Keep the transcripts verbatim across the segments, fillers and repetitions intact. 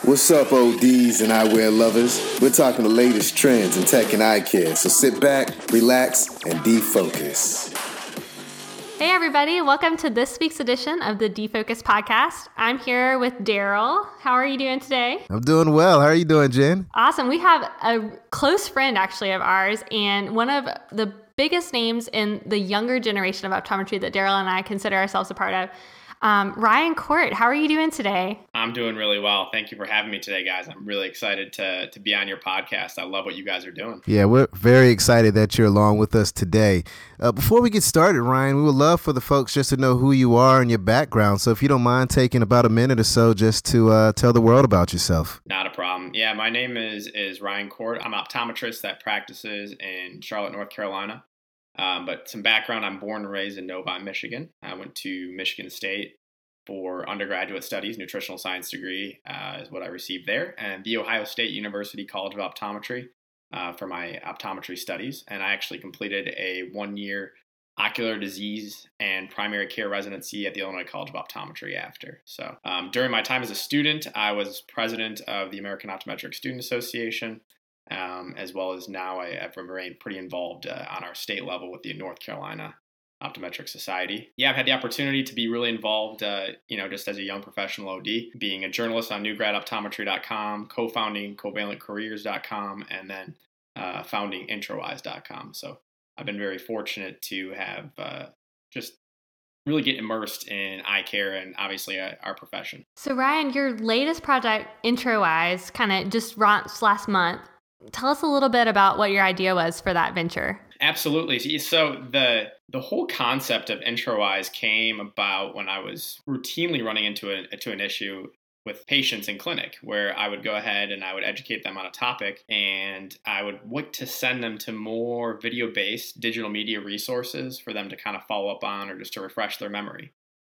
What's up, O Ds and eyewear lovers? We're talking the latest trends in tech and eye care, so sit back, relax, and defocus. Hey everybody, welcome to this week's edition of the Defocus podcast. I'm here with Daryl. How are you doing today? I'm doing well. How are you doing, Jen? Awesome. We have a close friend actually of ours and one of the biggest names in the younger generation of optometry that Daryl and I consider ourselves a part of. Um, Ryan Court, how are you doing today? I'm doing really well. Thank you for having me today, guys. I'm really excited to to be on your podcast. I love what you guys are doing. Yeah, we're very excited that you're along with us today. Uh, before we get started, Ryan, we would love for the folks just to know who you are and your background. So if you don't mind taking about a minute or so just to uh, tell the world about yourself. Not a problem. Yeah, my name is is Ryan Court. I'm an optometrist that practices in Charlotte, North Carolina. Um, but some background, I'm born and raised in Novi, Michigan. I went to Michigan State for undergraduate studies. Nutritional science degree uh, is what I received there. And the Ohio State University College of Optometry uh, for my optometry studies. And I actually completed a one-year ocular disease and primary care residency at the Illinois College of Optometry after. So um, during my time as a student, I was president of the American Optometric Student Association. Um, as well as now I have remained pretty involved uh, on our state level with the North Carolina Optometric Society. Yeah, I've had the opportunity to be really involved, uh, you know, just as a young professional O D, being a journalist on new grad optometry dot com, co-founding covalent careers dot com, and then uh, founding introwise dot com. So I've been very fortunate to have uh, just really get immersed in eye care and obviously uh, our profession. So Ryan, your latest project, Introwise, kind of just launched last month. Tell us a little bit about what your idea was for that venture. Absolutely. So the the whole concept of Introwise came about when I was routinely running into a to an issue with patients in clinic, where I would go ahead and I would educate them on a topic, and I would look to send them to more video-based digital media resources for them to kind of follow up on or just to refresh their memory.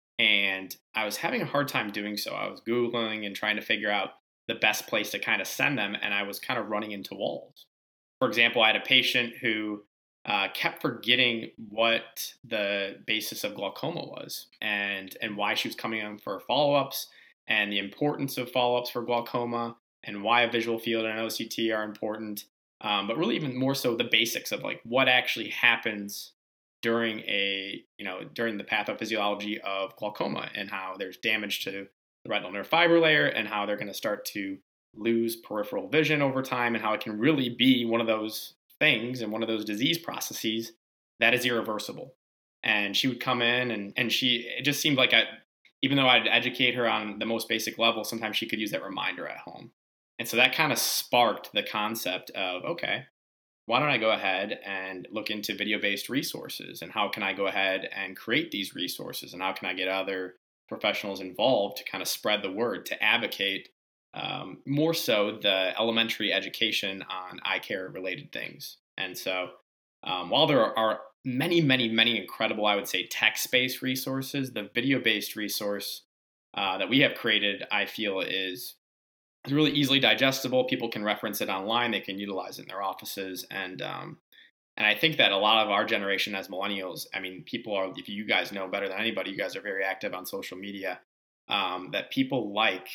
And I was having a hard time doing so. I was Googling and trying to figure out the best place to kind of send them, and I was kind of running into walls. For example, I had a patient who uh, kept forgetting what the basis of glaucoma was and, and why she was coming in for follow-ups and the importance of follow-ups for glaucoma and why a visual field and an O C T are important, um, but really even more so the basics of like what actually happens during a, you know, during the pathophysiology of glaucoma and how there's damage to the retinal nerve fiber layer and how they're going to start to lose peripheral vision over time and how it can really be one of those things and one of those disease processes that is irreversible. And she would come in and, and she, it just seemed like I, even though I'd educate her on the most basic level, sometimes she could use that reminder at home. And so that kind of sparked the concept of, okay, why don't I go ahead and look into video-based resources and how can I go ahead and create these resources and how can I get other professionals involved to kind of spread the word, to advocate um, more so the elementary education on eye care related things. And so um, while there are, are many, many, many incredible, I would say, text-based resources, the video-based resource uh, that we have created, I feel is, is really easily digestible. People can reference it online. They can utilize it in their offices. And um, And I think that a lot of our generation as millennials, I mean, people are, if you guys know better than anybody, you guys are very active on social media, um, that people like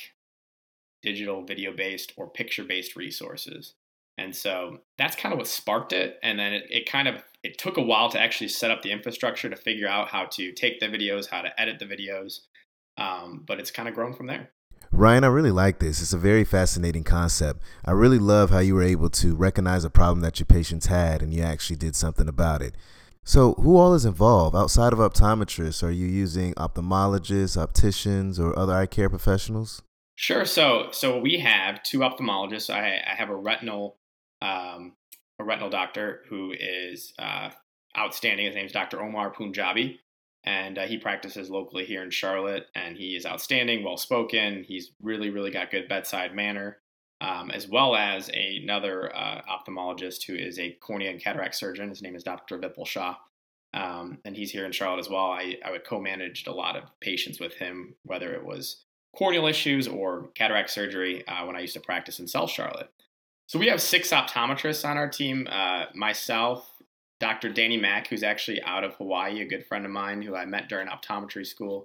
digital video-based or picture-based resources. And so that's kind of what sparked it. And then it, it kind of, it took a while to actually set up the infrastructure to figure out how to take the videos, how to edit the videos. Um, but it's kind of grown from there. Ryan, I really like this. It's a very fascinating concept. I really love how you were able to recognize a problem that your patients had and you actually did something about it. So who all is involved? Outside of optometrists, are you using ophthalmologists, opticians, or other eye care professionals? Sure. So so we have two ophthalmologists. I, I have a retinal um, a retinal doctor who is uh, outstanding. His name is Doctor Omar Punjabi. And uh, he practices locally here in Charlotte, and he is outstanding, well-spoken. He's really, really got good bedside manner, um, as well as another uh, ophthalmologist who is a cornea and cataract surgeon. His name is Doctor Vipul Shah, um, and he's here in Charlotte as well. I, I would co-managed a lot of patients with him, whether it was corneal issues or cataract surgery uh, when I used to practice in South Charlotte. So we have six optometrists on our team, uh, myself, Doctor Danny Mack, who's actually out of Hawaii, a good friend of mine who I met during optometry school.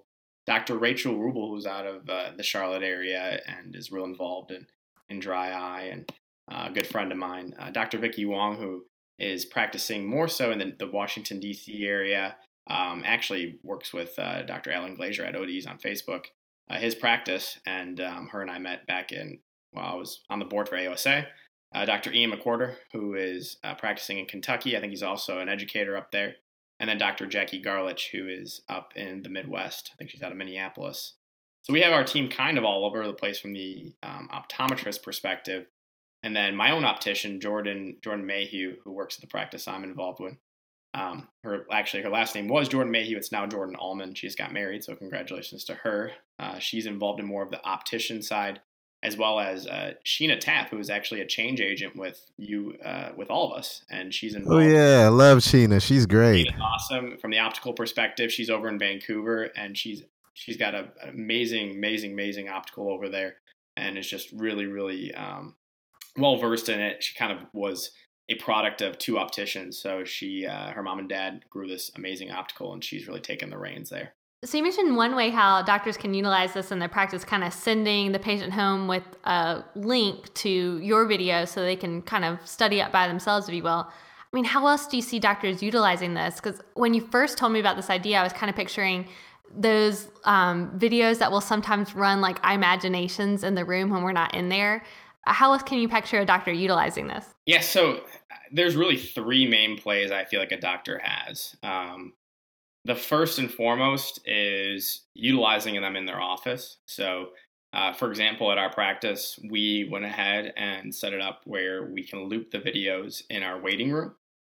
Doctor Rachel Rubel, who's out of uh, the Charlotte area and is real involved in, in dry eye, and uh, a good friend of mine, uh, Doctor Vicky Wong, who is practicing more so in the, the Washington, D C area, um, actually works with uh, Doctor Alan Glazier at O D's on Facebook, uh, his practice, and um, her and I met back in, well, I was on the board for A O S A. Uh, Doctor Ian McWhorter, who is uh, practicing in Kentucky. I think he's also an educator up there. And then Doctor Jackie Garlich, who is up in the Midwest. I think she's out of Minneapolis. So we have our team kind of all over the place from the um, optometrist perspective. And then my own optician, Jordan Jordan Mayhew, who works at the practice I'm involved with. Um, her actually, her last name was Jordan Mayhew. It's now Jordan Allman. She's got married, so congratulations to her. Uh, she's involved in more of the optician side, as well as uh, Sheena Tapp, who is actually a change agent with you, uh, with all of us. And she's involved. Oh, yeah. I love Sheena. She's great. Sheena's awesome. From the optical perspective, she's over in Vancouver, and she's she's got a, an amazing, amazing, amazing optical over there, and is just really, really um, well-versed in it. She kind of was a product of two opticians. So she, uh, her mom and dad grew this amazing optical, and she's really taken the reins there. So you mentioned one way how doctors can utilize this in their practice, kind of sending the patient home with a link to your video so they can kind of study up by themselves, if you will. I mean, how else do you see doctors utilizing this? Because when you first told me about this idea, I was kind of picturing those um, videos that will sometimes run like imaginations in the room when we're not in there. How else can you picture a doctor utilizing this? Yeah, so there's really three main plays I feel like a doctor has. Um, The first and foremost is utilizing them in their office. So, uh, for example, at our practice, we went ahead and set it up where we can loop the videos in our waiting room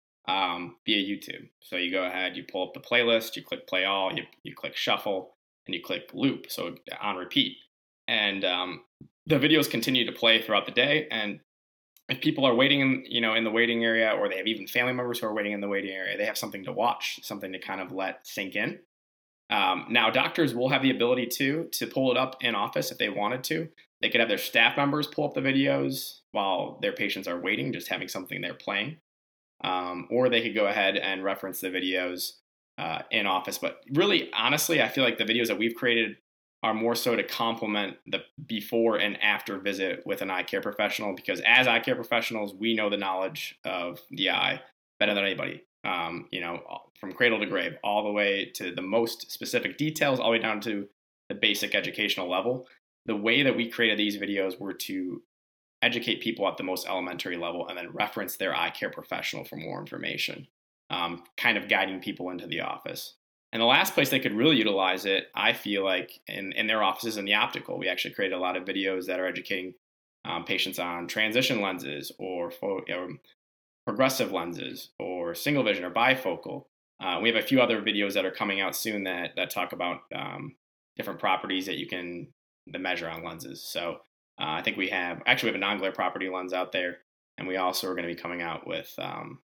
um, via YouTube. So you go ahead, you pull up the playlist, you click play all, you, you click shuffle, and you click loop, so on repeat. And um, the videos continue to play throughout the day. And if people are waiting in, you know, in the waiting area, or they have even family members who are waiting in the waiting area, they have something to watch, something to kind of let sink in. Um, now, doctors will have the ability to to pull it up in office if they wanted to. They could have their staff members pull up the videos while their patients are waiting, just having something there playing. Um, or they could go ahead and reference the videos uh, in office. But really, honestly, I feel like the videos that we've created are more so to complement the before and after visit with an eye care professional, because as eye care professionals, we know the knowledge of the eye better than anybody, um, you know, from cradle to grave, all the way to the most specific details, all the way down to the basic educational level. The way that we created these videos were to educate people at the most elementary level and then reference their eye care professional for more information, um, kind of guiding people into the office. And the last place they could really utilize it, I feel like, in, in their offices in the optical. We actually created a lot of videos that are educating um, patients on transition lenses or, fo- or progressive lenses or single vision or bifocal. Uh, we have a few other videos that are coming out soon that, that talk about um, different properties that you can the measure on lenses. So uh, I think we have, actually we have a non-glare property lens out there. And we also are going to be coming out with um,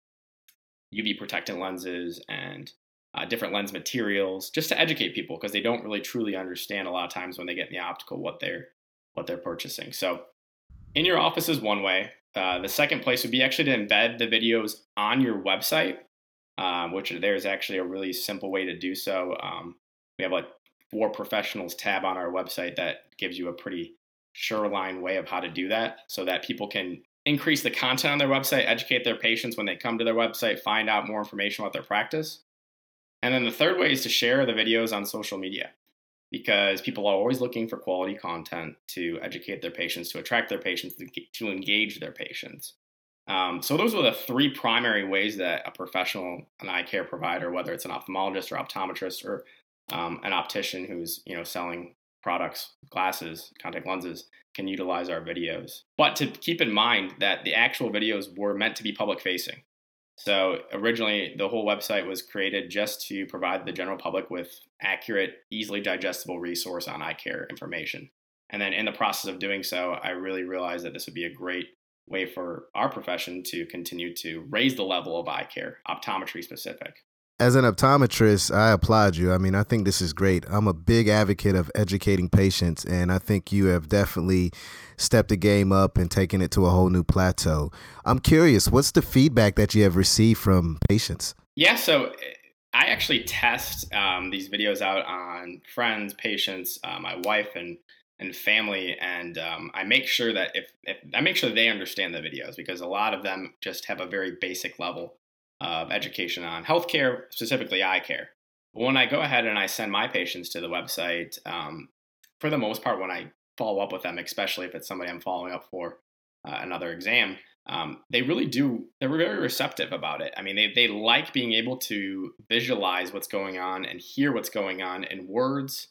U V protectant lenses and Uh, different lens materials, just to educate people, because they don't really truly understand a lot of times when they get in the optical what they're what they're purchasing. So in your office is one way. Uh, the second place would be actually to embed the videos on your website, um, which there's actually a really simple way to do so. Um, we have like For Professionals tab on our website that gives you a pretty shoreline way of how to do that, so that people can increase the content on their website, educate their patients when they come to their website, find out more information about their practice. And then the third way is to share the videos on social media, because people are always looking for quality content to educate their patients, to attract their patients, to engage their patients. Um, so those are the three primary ways that a professional, an eye care provider, whether it's an ophthalmologist or optometrist or um, an optician who's, you know, selling products, glasses, contact lenses, can utilize our videos. But to keep in mind that the actual videos were meant to be public facing. So originally, the whole website was created just to provide the general public with accurate, easily digestible resource on eye care information. And then in the process of doing so, I really realized that this would be a great way for our profession to continue to raise the level of eye care, optometry specific. As an optometrist, I applaud you. I mean, I think this is great. I'm a big advocate of educating patients, and I think you have definitely stepped the game up and taken it to a whole new plateau. I'm curious, what's the feedback that you have received from patients? Yeah, so I actually test um, these videos out on friends, patients, uh, my wife, and and family, and um, I make sure that if, if I make sure they understand the videos, because a lot of them just have a very basic level of education on healthcare, specifically eye care. But when I go ahead and I send my patients to the website, um, for the most part, when I follow up with them, especially if it's somebody I'm following up for uh, another exam, um, they really do, they're very receptive about it. I mean, they, they like being able to visualize what's going on and hear what's going on in words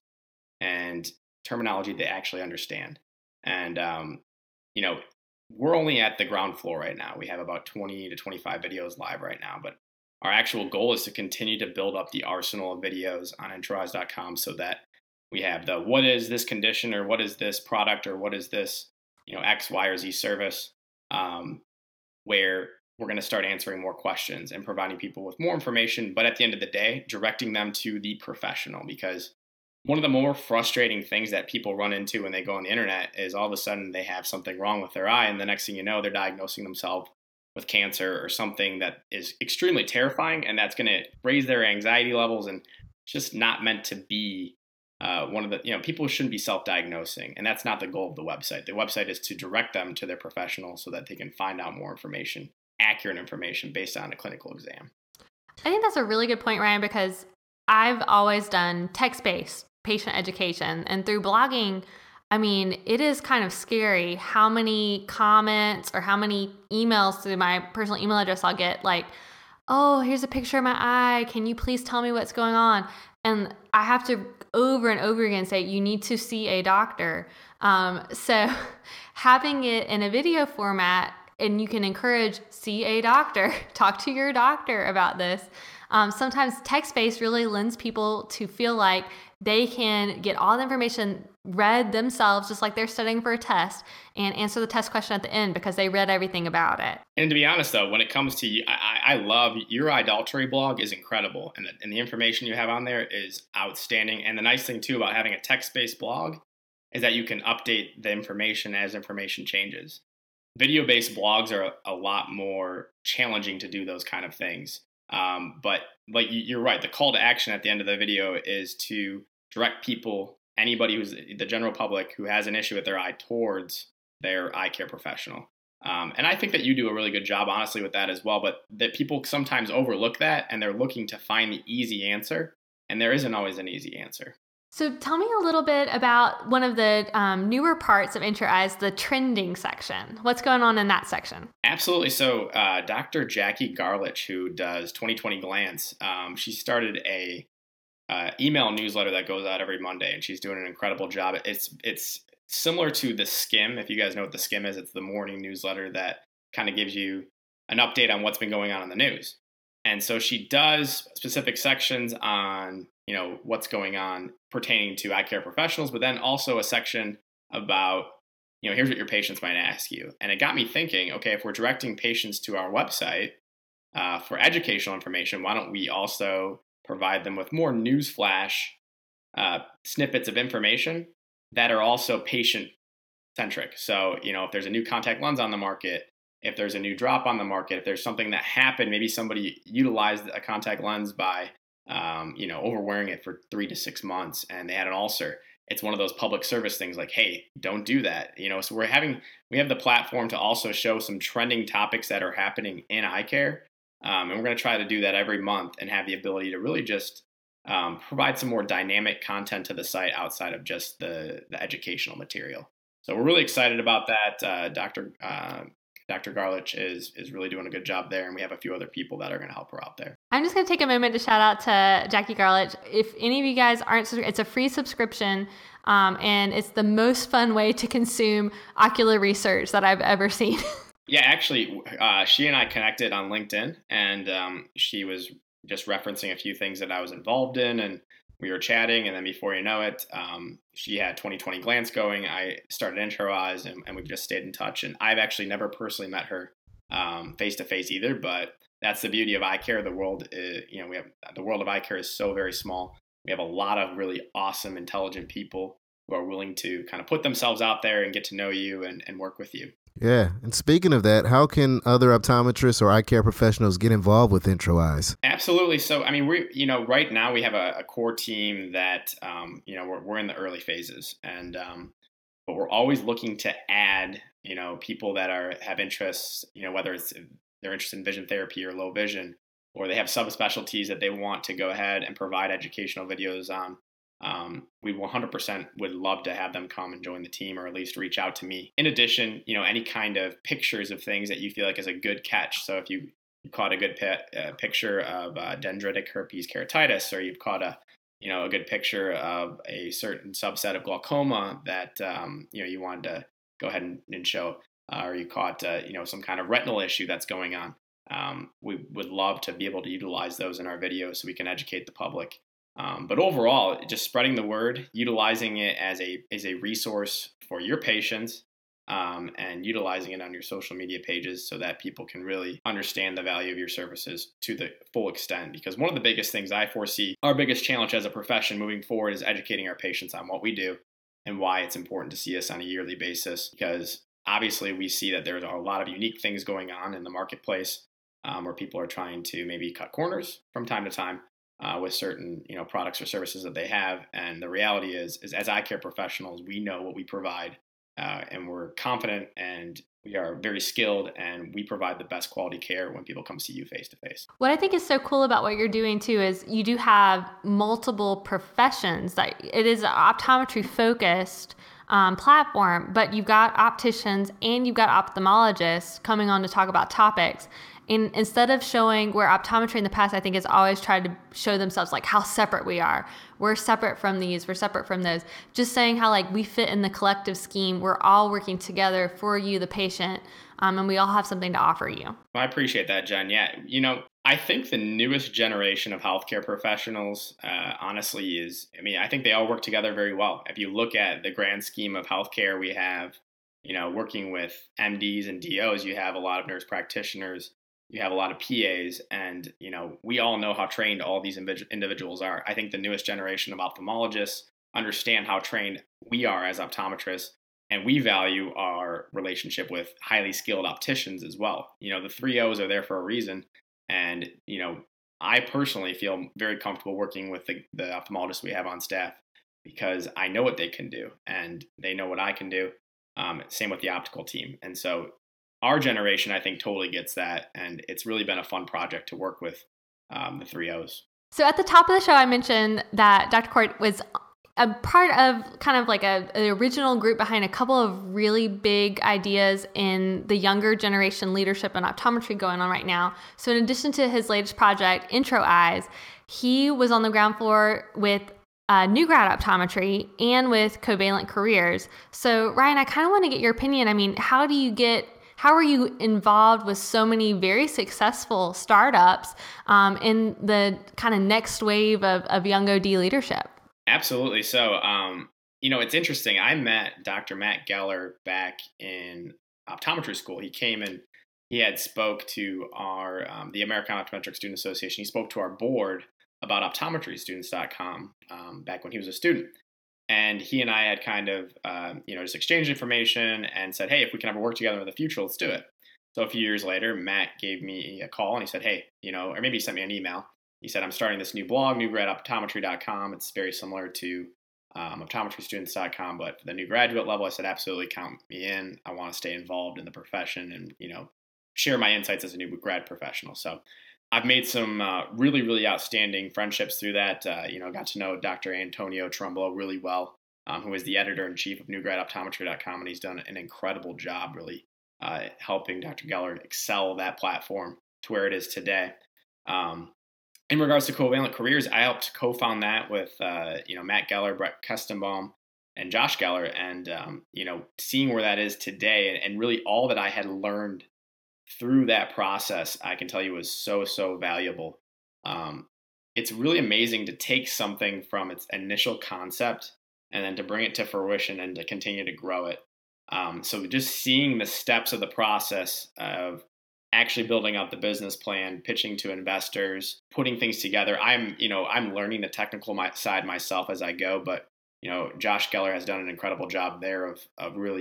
and terminology they actually understand. And, um, you know, we're only at the ground floor right now. We have about twenty to twenty-five videos live right now, but our actual goal is to continue to build up the arsenal of videos on Entrowise dot com so that we have the what is this condition, or what is this product, or what is this, you know, X, Y, or Z service, um, where we're going to start answering more questions and providing people with more information, but at the end of the day, directing them to the professional. Because one of the more frustrating things that people run into when they go on the internet is all of a sudden they have something wrong with their eye, and the next thing you know, they're diagnosing themselves with cancer or something that is extremely terrifying, and that's going to raise their anxiety levels, and just not meant to be uh, one of the, you know, people shouldn't be self-diagnosing, and that's not the goal of the website. The website is to direct them to their professional so that they can find out more information, accurate information based on a clinical exam. I think that's a really good point, Ryan, because I've always done text-based patient education, and through blogging, I mean, it is kind of scary how many comments or how many emails through my personal email address I'll get, like, oh, here's a picture of my eye. Can you please tell me what's going on? And I have to over and over again say, you need to see a doctor. Um, so having it in a video format, and you can encourage, see a doctor, talk to your doctor about this. Um, sometimes text-based really lends people to feel like they can get all the information read themselves, just like they're studying for a test, and answer the test question at the end because they read everything about it. And to be honest, though, when it comes to, I, I love your iDaltry blog is incredible, and the, and the information you have on there is outstanding. And the nice thing too about having a text-based blog is that you can update the information as information changes. Video-based blogs are a, a lot more challenging to do those kind of things. Um, but like you're right, the call to action at the end of the video is to direct people, anybody who's the general public who has an issue with their eye, towards their eye care professional. Um, and I think that you do a really good job, honestly, with that as well, but that people sometimes overlook that, and they're looking to find the easy answer, and there isn't always an easy answer. So tell me a little bit about one of the um, newer parts of Entrowise, the trending section. What's going on in that section? Absolutely. So uh, Doctor Jackie Garlich, who does twenty twenty Glance, um, she started a uh, email newsletter that goes out every Monday, and she's doing an incredible job. It's it's similar to the Skim. If you guys know what the Skim is, it's the morning newsletter that kind of gives you an update on what's been going on in the news. And so she does specific sections on, you know, what's going on pertaining to eye care professionals, but then also a section about, you know, here's what your patients might ask you. And it got me thinking, okay, if we're directing patients to our website uh, for educational information, why don't we also provide them with more newsflash uh, snippets of information that are also patient-centric? So, you know, if there's a new contact lens on the market, if there's a new drop on the market, if there's something that happened, maybe somebody utilized a contact lens by, um, you know, overwearing it for three to six months and they had an ulcer. It's one of those public service things like, hey, don't do that. You know, so we're having, we have the platform to also show some trending topics that are happening in eye care. Um, and we're going to try to do that every month and have the ability to really just um, provide some more dynamic content to the site outside of just the, the educational material. So we're really excited about that. Uh, Doctor Uh, Doctor Garlich is is really doing a good job there, and we have a few other people that are going to help her out there. I'm just going to take a moment to shout out to Jackie Garlich. If any of you guys aren't, it's a free subscription, um, and it's the most fun way to consume ocular research that I've ever seen. Yeah, actually, uh, she and I connected on LinkedIn, and um, she was just referencing a few things that I was involved in, and we were chatting, and then before you know it, um, she had twenty twenty Glance going. I started Entrowise, and, and we've just stayed in touch. And I've actually never personally met her um, face-to-face either, but that's the beauty of eye care. The world, is, you know, we have the world of eye care is so very small. We have a lot of really awesome, intelligent people who are willing to kind of put themselves out there and get to know you and, and work with you. Yeah. And speaking of that, how can other optometrists or eye care professionals get involved with IntroEyes? Absolutely. So, I mean, we, you know, right now we have a, a core team that, um, you know, we're, we're in the early phases, and, um, but we're always looking to add, you know, people that are, have interests, you know, whether it's they're interested in vision therapy or low vision, or they have subspecialties that they want to go ahead and provide educational videos on. Um, we one hundred percent would love to have them come and join the team, or at least reach out to me. In addition, you know, any kind of pictures of things that you feel like is a good catch. So if you, you caught a good pi- uh, picture of uh, dendritic herpes keratitis, or you've caught a, you know, a good picture of a certain subset of glaucoma that, um, you know, you wanted to go ahead and, and show, uh, or you caught, uh, you know, some kind of retinal issue that's going on. Um, we would love to be able to utilize those in our videos so we can educate the public. Um, but overall, just spreading the word, utilizing it as a as a resource for your patients, um, and utilizing it on your social media pages so that people can really understand the value of your services to the full extent. Because one of the biggest things I foresee, our biggest challenge as a profession moving forward, is educating our patients on what we do and why it's important to see us on a yearly basis. Because obviously we see that there's a lot of unique things going on in the marketplace, um, where people are trying to maybe cut corners from time to time. Uh, with certain, you know, products or services that they have, and the reality is, is as eye care professionals, we know what we provide, uh, and we're confident, and we are very skilled, and we provide the best quality care when people come see you face to face. What I think is so cool about what you're doing too is you do have multiple professions. That it is an optometry focused um, platform, but you've got opticians and you've got ophthalmologists coming on to talk about topics. And instead of showing where optometry in the past, I think, has always tried to show themselves like how separate we are. We're separate from these, we're separate from those. Just saying how like we fit in the collective scheme. We're all working together for you, the patient, um, and we all have something to offer you. Well, I appreciate that, Jen. Yeah, you know, I think the newest generation of healthcare professionals, uh, honestly, is, I mean, I think they all work together very well. If you look at the grand scheme of healthcare, we have, you know, working with M Ds and D Os, you have a lot of nurse practitioners. You have a lot of P As, and, you know, we all know how trained all these individuals are. I think the newest generation of ophthalmologists understand how trained we are as optometrists, and we value our relationship with highly skilled opticians as well. You know, the three O's are there for a reason, and, you know, I personally feel very comfortable working with the, the ophthalmologists we have on staff because I know what they can do, and they know what I can do. Um, same with the optical team. And so our generation, I think, totally gets that, and it's really been a fun project to work with um, the three O's. So at the top of the show, I mentioned that Doctor Court was a part of kind of like a, an original group behind a couple of really big ideas in the younger generation leadership and optometry going on right now. So in addition to his latest project, IntroEyes, he was on the ground floor with Uh, new grad optometry and with Covalent Careers. So Ryan, I kind of want to get your opinion. I mean, how do you get How are you involved with so many very successful startups um, in the kind of next wave of, of young O D leadership? Absolutely. So, um, you know, it's interesting. I met Doctor Matt Geller back in optometry school. He came and he had spoke to our um, the American Optometric Student Association. He spoke to our board about optometry students dot com um, back when he was a student. And he and I had kind of, um, you know, just exchanged information and said, hey, if we can ever work together in the future, let's do it. So a few years later, Matt gave me a call and he said, hey, you know, or maybe he sent me an email. He said, I'm starting this new blog, new grad optometry dot com. It's very similar to um, optometry students dot com, but for the new graduate level, I said, absolutely, count me in. I want to stay involved in the profession and, you know, share my insights as a new grad professional. So I've made some uh, really, really outstanding friendships through that. Uh, you know, got to know Doctor Antonio Trumbulo really well, um, who is the editor-in-chief of new grad optometry dot com, and he's done an incredible job really uh, helping Doctor Geller excel that platform to where it is today. Um, in regards to Covalent Careers, I helped co-found that with, uh, you know, Matt Geller, Brett Kestenbaum, and Josh Geller, and, um, you know, seeing where that is today and, and really all that I had learned through that process, I can tell you was so, so valuable. Um, it's really amazing to take something from its initial concept and then to bring it to fruition and to continue to grow it. Um, so just seeing the steps of the process of actually building out the business plan, pitching to investors, putting things together. I'm, you know, I'm learning the technical my, side myself as I go, but, you know, Josh Geller has done an incredible job there of, of really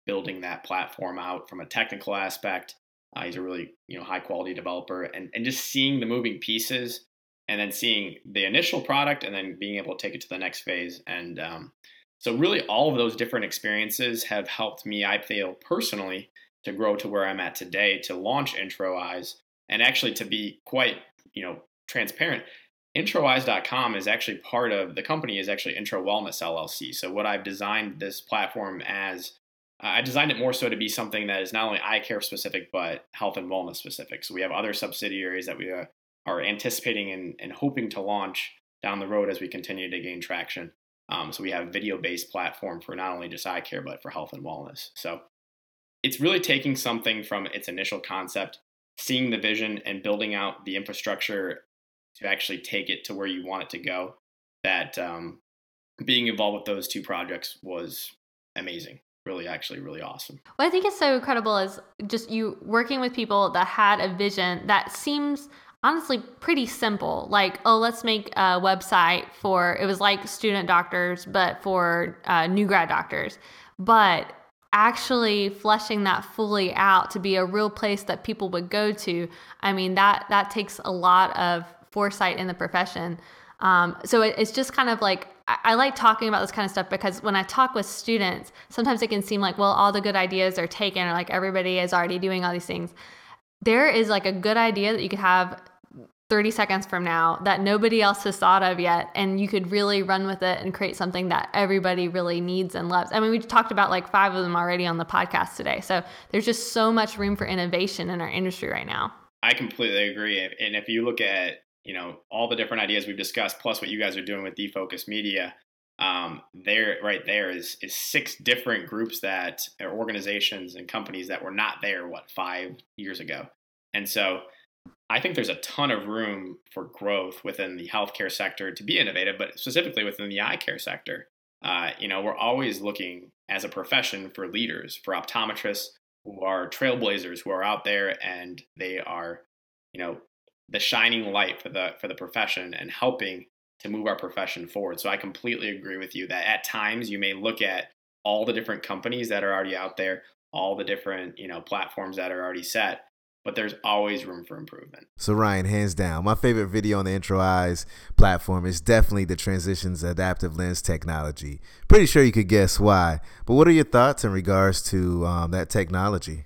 building that platform out from a technical aspect. Uh, he's a really, you know, high quality developer, and, and just seeing the moving pieces and then seeing the initial product and then being able to take it to the next phase. And um, so really all of those different experiences have helped me, I feel personally, to grow to where I'm at today, to launch IntroEyes, and actually to be quite, you know, transparent. IntroEyes dot com is actually part of, the company is actually Intro Wellness L L C. So what I've designed this platform as, uh, I designed it more so to be something that is not only eye care specific, but health and wellness specific. So we have other subsidiaries that we uh, are anticipating and, and hoping to launch down the road as we continue to gain traction. Um, so we have a video-based platform for not only just eye care, but for health and wellness. So it's really taking something from its initial concept, seeing the vision, and building out the infrastructure to actually take it to where you want it to go. That um, being involved with those two projects was amazing. Really, actually, really awesome. What I think is so incredible is just you working with people that had a vision that seems honestly pretty simple. Like, oh, let's make a website for, it was like student doctors, but for uh, new grad doctors. But actually fleshing that fully out to be a real place that people would go to, I mean, that that takes a lot of foresight in the profession. Um, so it, it's just kind of like, I, I like talking about this kind of stuff because when I talk with students, sometimes it can seem like, well, all the good ideas are taken, or like everybody is already doing all these things. There is like a good idea that you could have thirty seconds from now that nobody else has thought of yet, and you could really run with it and create something that everybody really needs and loves. I mean, we talked about like five of them already on the podcast today. So there's just so much room for innovation in our industry right now. I completely agree. And if you look at, you know, all the different ideas we've discussed, plus what you guys are doing with Defocus Media, um, there, right there is is six different groups that are organizations and companies that were not there, what, five years ago. And so I think there's a ton of room for growth within the healthcare sector to be innovative, but specifically within the eye care sector. Uh, you know, we're always looking as a profession for leaders, for optometrists who are trailblazers, who are out there and they are, you know, the shining light for the for the profession and helping to move our profession forward. So I completely agree with you that at times you may look at all the different companies that are already out there, all the different, you know, platforms that are already set, but there's always room for improvement. So Ryan, hands down, my favorite video on the IntroEyes platform is definitely the Transitions Adaptive Lens technology. Pretty sure you could guess why, but what are your thoughts in regards to um, that technology?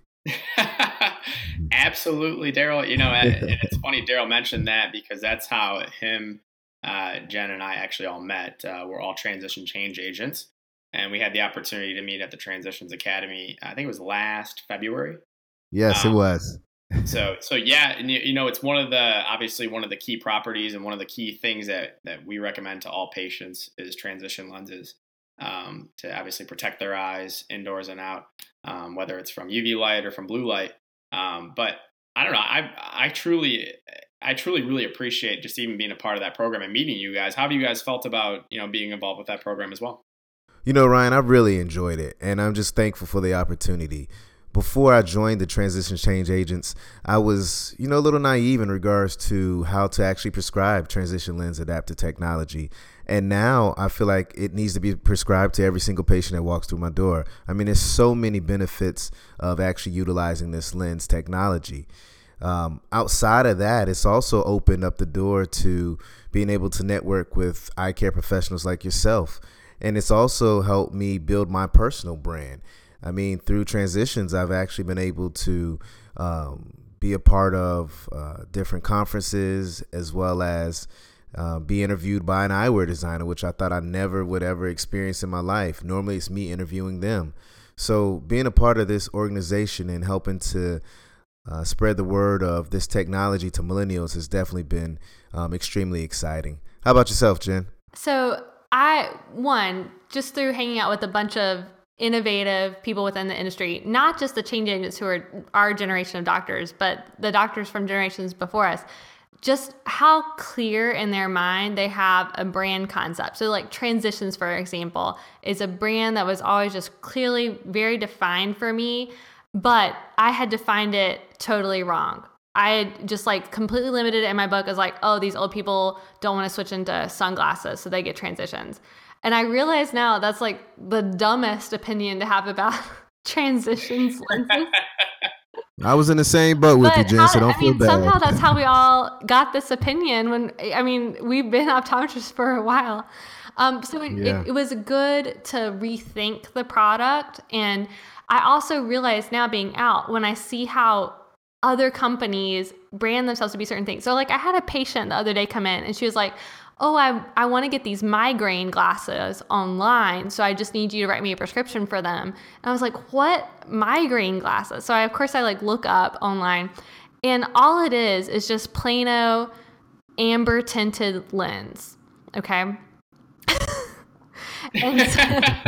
Absolutely, Daryl. You know, and, and it's funny Daryl mentioned that because that's how him, uh, Jen, and I actually all met. Uh, we're all transition change agents, and we had the opportunity to meet at the Transitions Academy. I think it was last February. Yes, um, it was. so, so yeah, and you know, it's one of the obviously one of the key properties and one of the key things that that we recommend to all patients is transition lenses um, to obviously protect their eyes indoors and out, um, whether it's from U V light or from blue light. Um, but I don't know. I I truly I truly really appreciate just even being a part of that program and meeting you guys. How have you guys felt about, you know, being involved with that program as well? You know, Ryan, I really enjoyed it, and I'm just thankful for the opportunity. Before I joined the Transition Change Agents, I was, you know, a little naive in regards to how to actually prescribe transition lens adaptive technology. And now I feel like it needs to be prescribed to every single patient that walks through my door. I mean, there's so many benefits of actually utilizing this lens technology. Um, outside of that, it's also opened up the door to being able to network with eye care professionals like yourself. And it's also helped me build my personal brand. I mean, through Transitions, I've actually been able to um, be a part of uh, different conferences, as well as uh, be interviewed by an eyewear designer, which I thought I never would ever experience in my life. Normally, it's me interviewing them. So being a part of this organization and helping to uh, spread the word of this technology to millennials has definitely been um, extremely exciting. How about yourself, Jen? So I, one, just through hanging out with a bunch of innovative people within the industry, not just the change agents who are our generation of doctors, but the doctors from generations before us, just how clear in their mind they have a brand concept. So like Transitions, for example, is a brand that was always just clearly very defined for me, but I had defined it totally wrong. I had just like completely limited it in my book as like, oh, these old people don't want to switch into sunglasses, so they get Transitions. And I realize now that's like the dumbest opinion to have about transitions lenses. I was in the same boat with but you, Jen, so don't I feel mean, bad. somehow that's how we all got this opinion when, I mean, we've been optometrists for a while. Um, so it, Yeah. it, it was good to rethink the product. And I also realize now being out, when I see how other companies brand themselves to be certain things. So like I had a patient the other day come in and she was like, oh, I, I want to get these migraine glasses online. So I just need you to write me a prescription for them. And I was like, what migraine glasses? So I, of course I like look up online and all it is, is just Plano amber tinted lens. Okay. And so,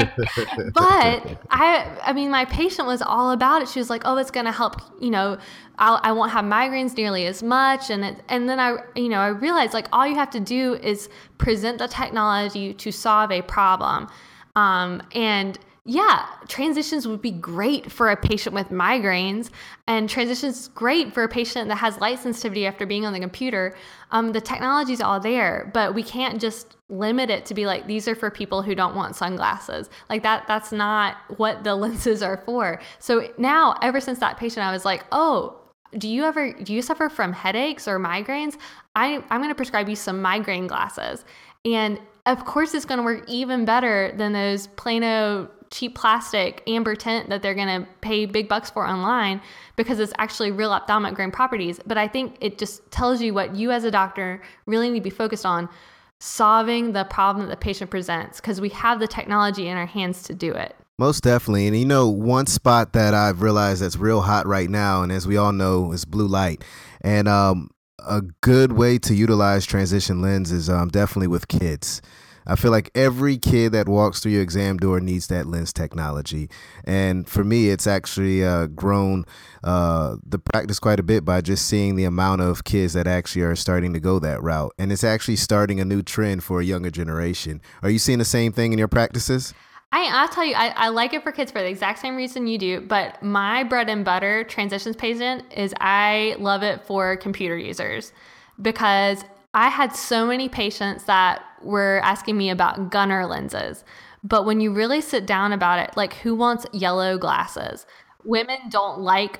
but I, I mean, my patient was all about it. She was like, oh, it's going to help, you know, I'll, I won't have migraines nearly as much. And it, and then I, you know, I realized like all you have to do is present the technology to solve a problem. Um, and yeah, transitions would be great for a patient with migraines, and transitions is great for a patient that has light sensitivity after being on the computer. Um, the technology's all there, but we can't just limit it to be like, these are for people who don't want sunglasses. Like that, that's not what the lenses are for. So now, ever since that patient, I was like, oh, do you ever, do you suffer from headaches or migraines? I, I'm going to prescribe you some migraine glasses. And of course, it's going to work even better than those Plano cheap plastic amber tint that they're going to pay big bucks for online, because it's actually real ophthalmic grade properties. But I think it just tells you what you as a doctor really need to be focused on, solving the problem that the patient presents, because we have the technology in our hands to do it. Most definitely. And you know, one spot that I've realized that's real hot right now, and as we all know, is blue light. And um, a good way to utilize transition lenses um, definitely with kids. I feel like every kid that walks through your exam door needs that lens technology. And for me, it's actually uh, grown uh, the practice quite a bit by just seeing the amount of kids that actually are starting to go that route. And it's actually starting a new trend for a younger generation. Are you seeing the same thing in your practices? I, I'll tell you, I, I like it for kids for the exact same reason you do, but my bread and butter transitions patient is I love it for computer users, because I had so many patients that were asking me about Gunnar lenses. But when you really sit down about it, like, who wants yellow glasses? Women don't like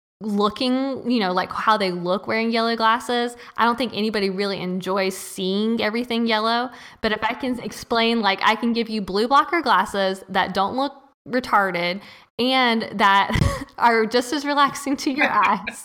looking, you know, like how they look wearing yellow glasses. I don't think anybody really enjoys seeing everything yellow. But if I can explain, like, I can give you blue blocker glasses that don't look retarded and that are just as relaxing to your eyes.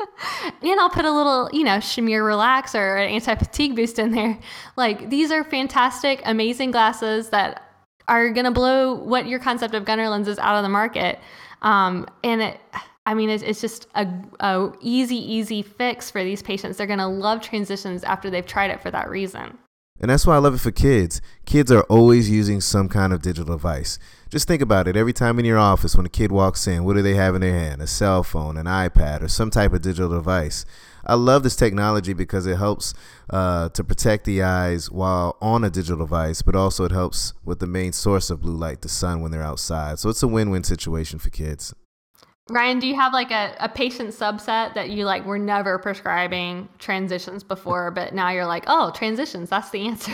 And I'll put a little, you know, Shamir Relax or an anti-fatigue boost in there. Like, these are fantastic, amazing glasses that are going to blow what your concept of Gunnar lenses out of the market. Um, and it, I mean, it's, it's just a, a easy, easy fix for these patients. They're going to love transitions after they've tried it for that reason. And that's why I love it for kids. Kids are always using some kind of digital device. Just think about it. Every time in your office, when a kid walks in, what do they have in their hand? A cell phone, an iPad, or some type of digital device. I love this technology because it helps uh, to protect the eyes while on a digital device, but also it helps with the main source of blue light, the sun, when they're outside. So it's a win-win situation for kids. Ryan, do you have like a, a patient subset that you like were never prescribing transitions before, but now you're like, oh, transitions, that's the answer?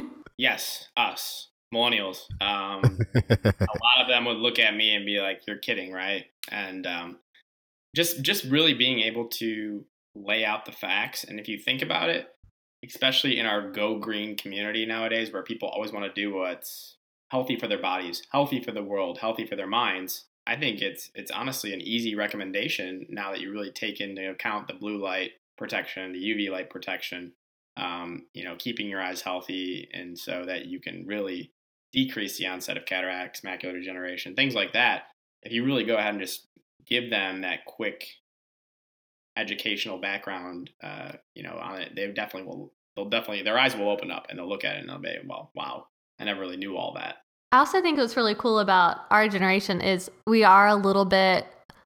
Yes, us, millennials. Um, a lot of them would look at me and be like, you're kidding, right? And um, just just really being able to lay out the facts. And if you think about it, especially in our Go Green community nowadays, where people always want to do what's healthy for their bodies, healthy for the world, healthy for their minds, I think it's it's honestly an easy recommendation now that you really take into account the blue light protection, the U V light protection, um, you know, keeping your eyes healthy, and so that you can really decrease the onset of cataracts, macular degeneration, things like that. If you really go ahead and just give them that quick educational background, uh, you know, on it, they definitely will. They'll definitely their eyes will open up and they'll look at it and they'll be, well, wow, I never really knew all that. I also think what's really cool about our generation is we are a little bit,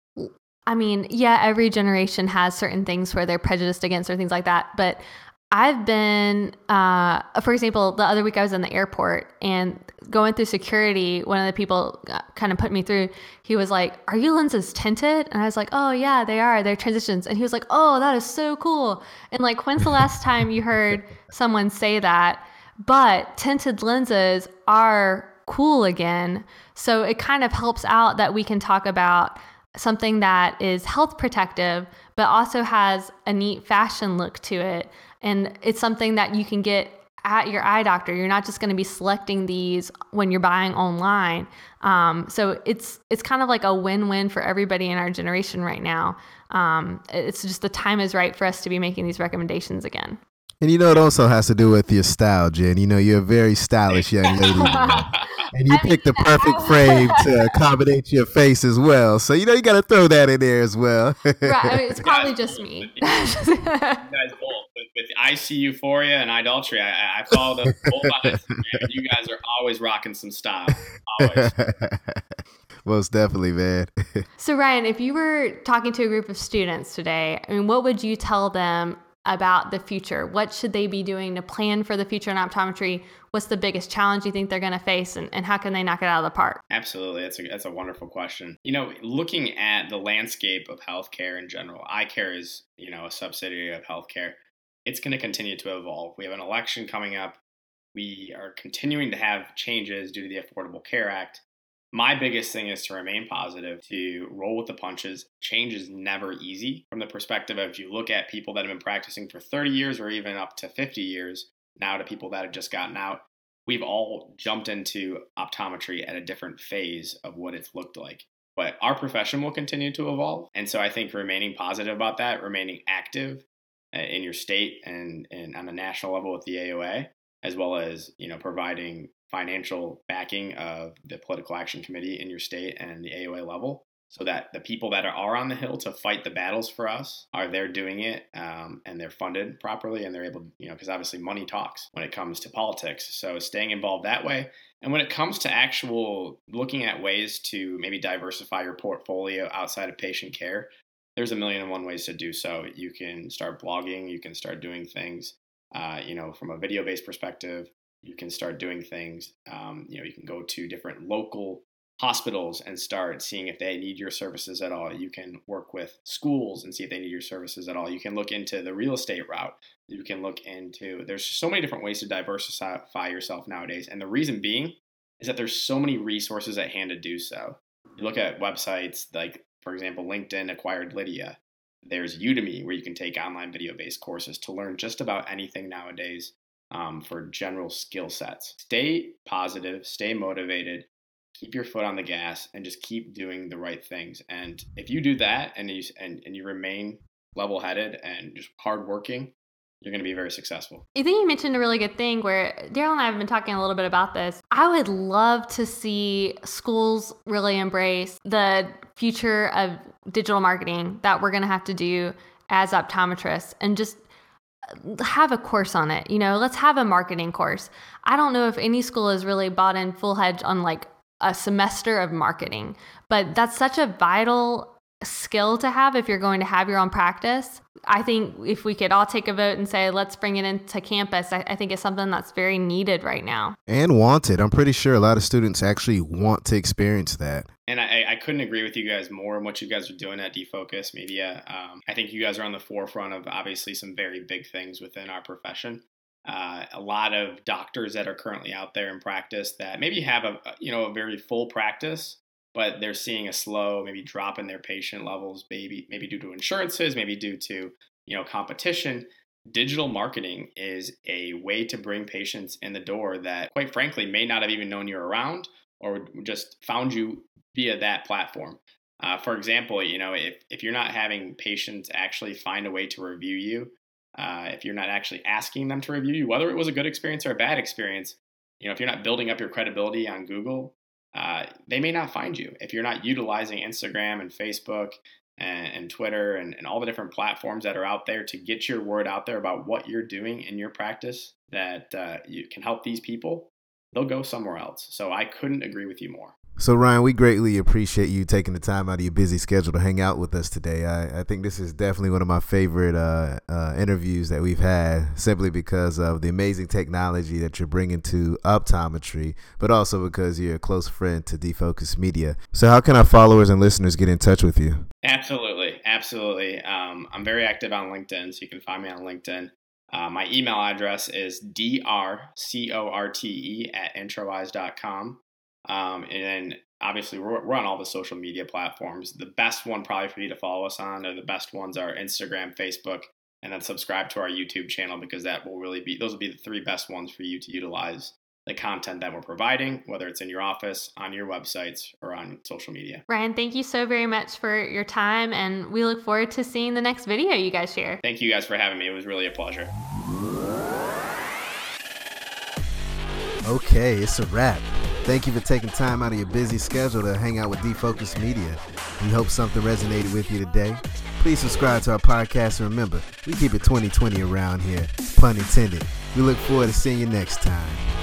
I mean, yeah, every generation has certain things where they're prejudiced against or things like that. But I've been, uh, for example, the other week I was in the airport and going through security, one of the people kind of put me through, he was like, are your lenses tinted? And I was like, oh yeah, they are. They're transitions. And he was like, oh, that is so cool. And like, when's the last time you heard someone say that? But tinted lenses are cool again. So it kind of helps out that we can talk about something that is health protective, but also has a neat fashion look to it. And it's something that you can get at your eye doctor. You're not just going to be selecting these when you're buying online. Um, so it's it's kind of like a win-win for everybody in our generation right now. Um, it's just the time is right for us to be making these recommendations again. And you know, it also has to do with your style, Jen. You know, you're a very stylish young lady. And you I picked mean, the perfect frame to accommodate your face as well. So, you know, you got to throw that in there as well. Right. I mean, it's probably just me. You guys both. With, with I C Euphoria and Idolatry, I, I follow them both on Instagram. And you guys are always rocking some style. Always. Most definitely, man. So, Ryan, if you were talking to a group of students today, I mean, what would you tell them about the future? What should they be doing to plan for the future in optometry? What's the biggest challenge you think they're going to face, and, and how can they knock it out of the park? Absolutely. That's a, that's a wonderful question. You know, looking at the landscape of healthcare in general, eye care is, you know, a subsidiary of healthcare. It's going to continue to evolve. We have an election coming up. We are continuing to have changes due to the Affordable Care Act. My biggest thing is to remain positive, to roll with the punches. Change is never easy from the perspective of, if you look at people that have been practicing for thirty years or even up to fifty years now to people that have just gotten out, we've all jumped into optometry at a different phase of what it's looked like. But our profession will continue to evolve. And so I think remaining positive about that, remaining active in your state and, and on the national level with the A O A, as well as, you know, providing financial backing of the Political Action Committee in your state and the A O A level, so that the people that are on the Hill to fight the battles for us are there doing it, um, and they're funded properly, and they're able to, you know, because obviously money talks when it comes to politics. So staying involved that way. And when it comes to actual looking at ways to maybe diversify your portfolio outside of patient care, there's a million and one ways to do so. You can start blogging, you can start doing things, uh, you know, from a video-based perspective. You can start doing things, um, you know, you can go to different local hospitals and start seeing if they need your services at all. You can work with schools and see if they need your services at all. You can look into the real estate route. You can look into, there's so many different ways to diversify yourself nowadays. And the reason being is that there's so many resources at hand to do so. You look at websites like, for example, LinkedIn acquired Lydia. There's Udemy, where you can take online video-based courses to learn just about anything nowadays. Um, for general skill sets. Stay positive, stay motivated, keep your foot on the gas, and just keep doing the right things. And if you do that and you and, and you remain level-headed and just hardworking, you're going to be very successful. I think you mentioned a really good thing where Daryl and I have been talking a little bit about this. I would love to see schools really embrace the future of digital marketing that we're going to have to do as optometrists, and just have a course on it. You know, let's have a marketing course. I don't know if any school is really bought in full hedge on like a semester of marketing, but that's such a vital skill to have if you're going to have your own practice. I think if we could all take a vote and say, let's bring it into campus, I, I think it's something that's very needed right now. And wanted. I'm pretty sure a lot of students actually want to experience that. And I, I couldn't agree with you guys more on what you guys are doing at Defocus Media. Um, I think you guys are on the forefront of obviously some very big things within our profession. Uh, a lot of doctors that are currently out there in practice that maybe have a you know a very full practice, but they're seeing a slow maybe drop in their patient levels, maybe maybe due to insurances, maybe due to you know competition. Digital marketing is a way to bring patients in the door that, quite frankly, may not have even known you're around or just found you via that platform. Uh, for example, you know, if, if you're not having patients actually find a way to review you, uh, if you're not actually asking them to review you, whether it was a good experience or a bad experience, you know, if you're not building up your credibility on Google, uh, they may not find you. If you're not utilizing Instagram and Facebook and, and Twitter and, and all the different platforms that are out there to get your word out there about what you're doing in your practice that uh, you can help these people, they'll go somewhere else. So I couldn't agree with you more. So, Ryan, we greatly appreciate you taking the time out of your busy schedule to hang out with us today. I, I think this is definitely one of my favorite uh, uh, interviews that we've had, simply because of the amazing technology that you're bringing to optometry, but also because you're a close friend to Defocus Media. So how can our followers and listeners get in touch with you? Absolutely. Absolutely. Um, I'm very active on LinkedIn, so you can find me on LinkedIn. Uh, my email address is drcorte at introwise dot com. Um, and then obviously we're, we're on all the social media platforms. The best one probably for you to follow us on, or the best ones are Instagram, Facebook, and then subscribe to our YouTube channel, because that will really be, those will be the three best ones for you to utilize the content that we're providing, whether it's in your office, on your websites, or on social media. Ryan, thank you so very much for your time, and we look forward to seeing the next video you guys share. Thank you guys for having me. It was really a pleasure. Okay, it's a wrap. Thank you for taking time out of your busy schedule to hang out with D-Focus Media. We hope something resonated with you today. Please subscribe to our podcast, and remember, we keep it twenty twenty around here. Pun intended. We look forward to seeing you next time.